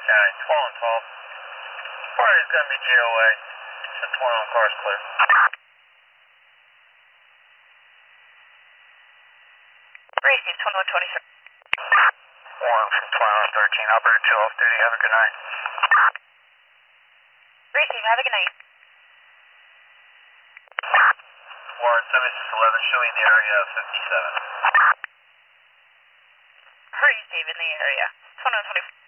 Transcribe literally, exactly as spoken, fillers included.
County, twelve and twelve. Party's going to be G O A. Since one on car's clear. Receive twenty-one twenty-three. one from twenty-one thirteen. Operator two off duty. Have a good night. Receive. Have a good night. Warren seventy-six eleven showing the area of fifty-seven. Receive in the area. twenty-one twenty-four.